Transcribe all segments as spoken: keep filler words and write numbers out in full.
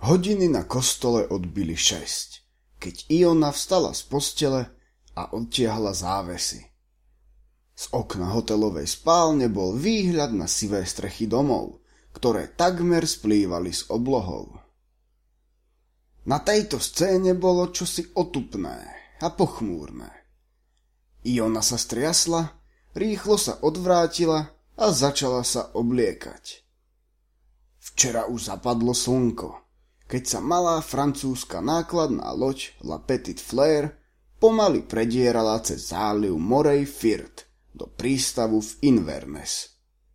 Hodiny na kostole odbili šesť, keď Iona vstala z postele a odtiahla závesy. Z okna hotelovej spálne bol výhľad na sivé strechy domov, ktoré takmer splývali s oblohou. Na tejto scéne bolo čosi otupné a pochmúrne. Iona sa striasla, rýchlo sa odvrátila a začala sa obliekať. Včera už zapadlo slnko, keď sa malá francúzska nákladná loď La Petite Fleur pomaly predierala cez záliv Morey Firth do prístavu v Inverness.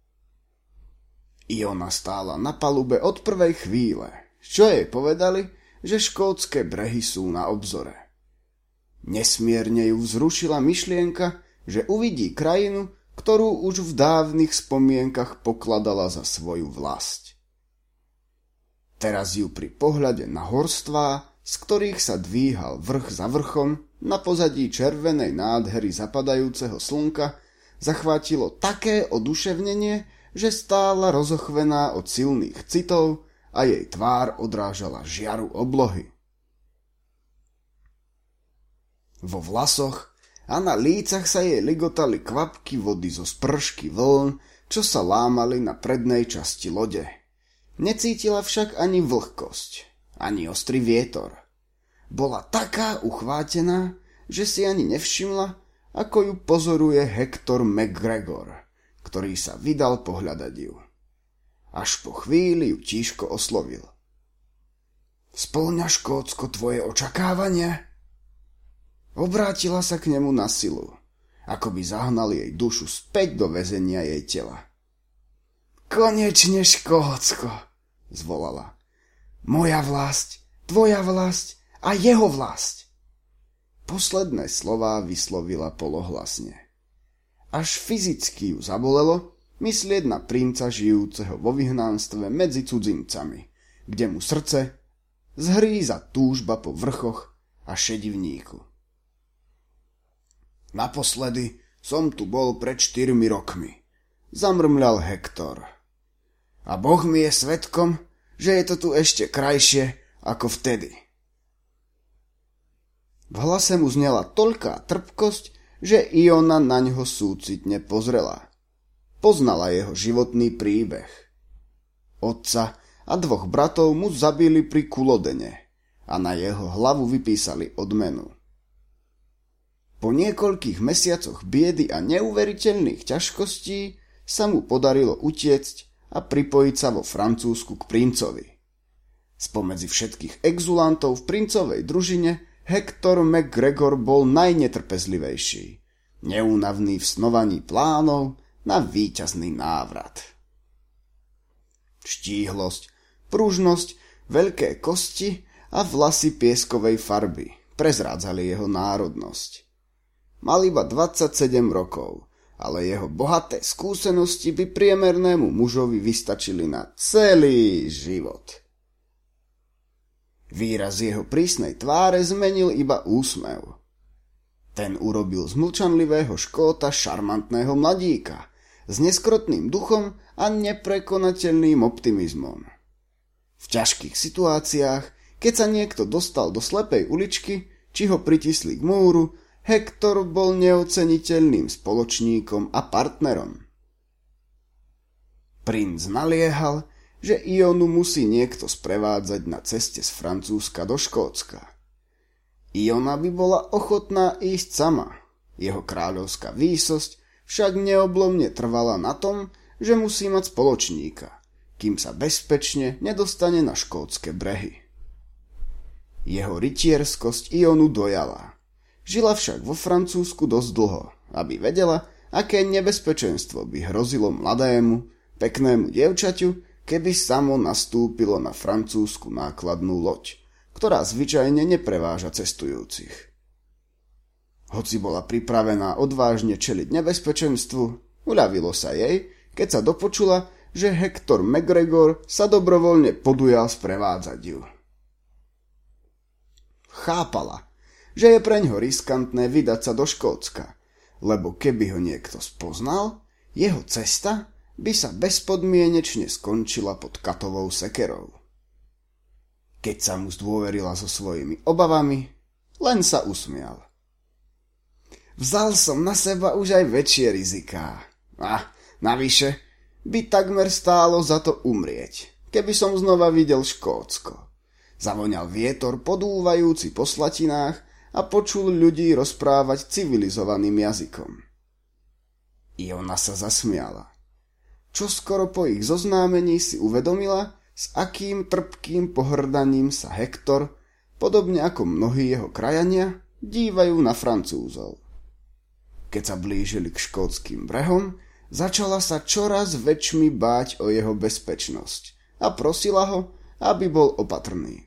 Iona stála na palube od prvej chvíle, čo jej povedali, že škótske brehy sú na obzore. Nesmierne ju vzrušila myšlienka, že uvidí krajinu, ktorú už v dávnych spomienkach pokladala za svoju vlast. Teraz ju pri pohľade na horstvá, z ktorých sa dvíhal vrch za vrchom, na pozadí červenej nádhery zapadajúceho slnka, zachvátilo také oduševnenie, že stála rozochvená od silných citov a jej tvár odrážala žiaru oblohy. Vo vlasoch a na lícach sa jej ligotali kvapky vody zo spršky vln, čo sa lámali na prednej časti lode. Necítila však ani vlhkosť, ani ostrý vietor. Bola taká uchvátená, že si ani nevšimla, ako ju pozoruje Hector McGregor, ktorý sa vydal pohľadať ju. Až po chvíli ju tížko oslovil. Spĺňa Škótsko tvoje očakávania? Obrátila sa k nemu na silu, ako by zahnal jej dušu späť do väzenia jej tela. Konečne Škótsko, zvolala. Moja vlast, tvoja vlast a jeho vlast. Posledné slová vyslovila polohlasne. Až fyzicky ju zabolelo myslieť na princa žijúceho vo vyhnanstve medzi cudzincami, kde mu srdce zhríza túžba po vrchoch a šedivníku. Naposledy som tu bol pred štyrmi rokmi, zamrmľal Hektor. A Boh mi je svedkom, že je to tu ešte krajšie ako vtedy. V hlase mu znela toľká trpkosť, že Iona na ňo súcitne pozrela. Poznala jeho životný príbeh. Otca a dvoch bratov mu zabili pri Kulodene a na jeho hlavu vypísali odmenu. Po niekoľkých mesiacoch biedy a neuveriteľných ťažkostí sa mu podarilo utiecť a pripojiť sa vo Francúzsku k princovi. Spomedzi všetkých exulantov v princovej družine Hector McGregor bol najnetrpezlivejší, neúnavný v snovaní plánov na víťazný návrat. Štíhlosť, pružnosť, veľké kosti a vlasy pieskovej farby prezrádzali jeho národnosť. Mal iba dvadsaťsedem rokov, ale jeho bohaté skúsenosti by priemernému mužovi vystačili na celý život. Výraz jeho prísnej tváre zmenil iba úsmev. Ten urobil z mlčanlivého Škóta šarmantného mladíka, s neskrotným duchom a neprekonateľným optimizmom. V ťažkých situáciách, keď sa niekto dostal do slepej uličky, či ho pritisli k múru, Hector bol neoceniteľným spoločníkom a partnerom. Princ naliehal, že Ionu musí niekto sprevádzať na ceste z Francúzska do Škótska. Iona by bola ochotná ísť sama. Jeho kráľovská výsosť však neoblomne trvala na tom, že musí mať spoločníka, kým sa bezpečne nedostane na škótske brehy. Jeho rytierskosť Ionu dojala. Žila však vo Francúzsku dosť dlho, aby vedela, aké nebezpečenstvo by hrozilo mladému, peknému dievčaťu, keby samo nastúpilo na francúzsku nákladnú loď, ktorá zvyčajne nepreváža cestujúcich. Hoci bola pripravená odvážne čeliť nebezpečenstvu, uľavilo sa jej, keď sa dopočula, že Hector McGregor sa dobrovoľne podujal sprevádzať ju. Chápala, že je preňho riskantné vydať sa do Škótska, lebo keby ho niekto spoznal, jeho cesta by sa bezpodmienečne skončila pod katovou sekerou. Keď sa mu zdôverila so svojimi obavami, len sa usmial. Vzal som na seba už aj väčšie riziká. A navyše by takmer stálo za to umrieť, keby som znova videl Škótsko. Zavoňal vietor podúvajúci po slatinách a počul ľudí rozprávať civilizovaným jazykom. Iona sa zasmiala. Čoskoro po ich zoznámení si uvedomila, s akým trpkým pohrdaním sa Hektor, podobne ako mnohí jeho krajania, dívajú na Francúzov. Keď sa blížili k škótskym brehom, začala sa čoraz väčšmi báť o jeho bezpečnosť a prosila ho, aby bol opatrný.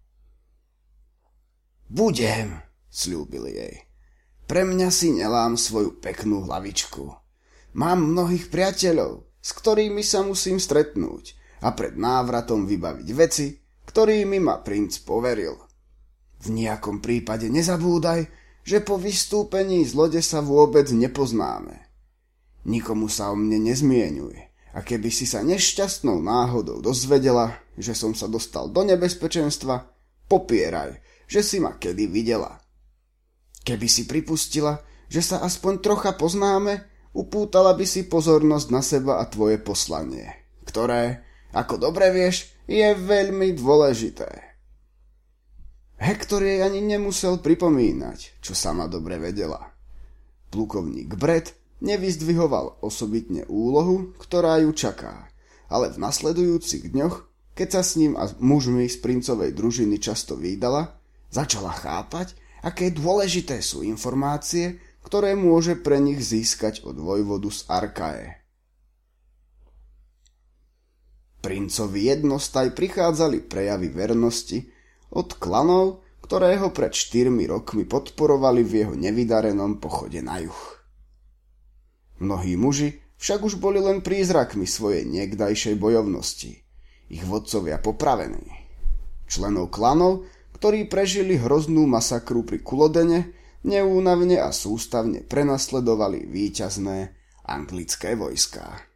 Budem, sľúbil jej. Pre mňa si nelám svoju peknú hlavičku. Mám mnohých priateľov, s ktorými sa musím stretnúť a pred návratom vybaviť veci, ktorými ma princ poveril. V nejakom prípade nezabúdaj, že po vystúpení z lode sa vôbec nepoznáme. Nikomu sa o mne nezmieňuj a keby si sa nešťastnou náhodou dozvedela, že som sa dostal do nebezpečenstva, popieraj, že si ma kedy videla. Keby si pripustila, že sa aspoň trocha poznáme, upútala by si pozornosť na seba a tvoje poslanie, ktoré, ako dobre vieš, je veľmi dôležité. Hektor jej ani nemusel pripomínať, čo sama dobre vedela. Plukovník Brett nevyzdvihoval osobitne úlohu, ktorá ju čaká, ale v nasledujúcich dňoch, keď sa s ním a mužmi z princovej družiny často vídala, začala chápať, aké dôležité sú informácie, ktoré môže pre nich získať od vojvodu z Arkae. Princovi jednostaj prichádzali prejavy vernosti od klanov, ktoré ho pred štyrmi rokmi podporovali v jeho nevydarenom pochode na juh. Mnohí muži však už boli len prízrakmi svojej niekdajšej bojovnosti, ich vodcovia popravení. Členov klanov, ktorí prežili hroznú masakru pri Kulodene, neúnavne a sústavne prenasledovali víťazné anglické vojská.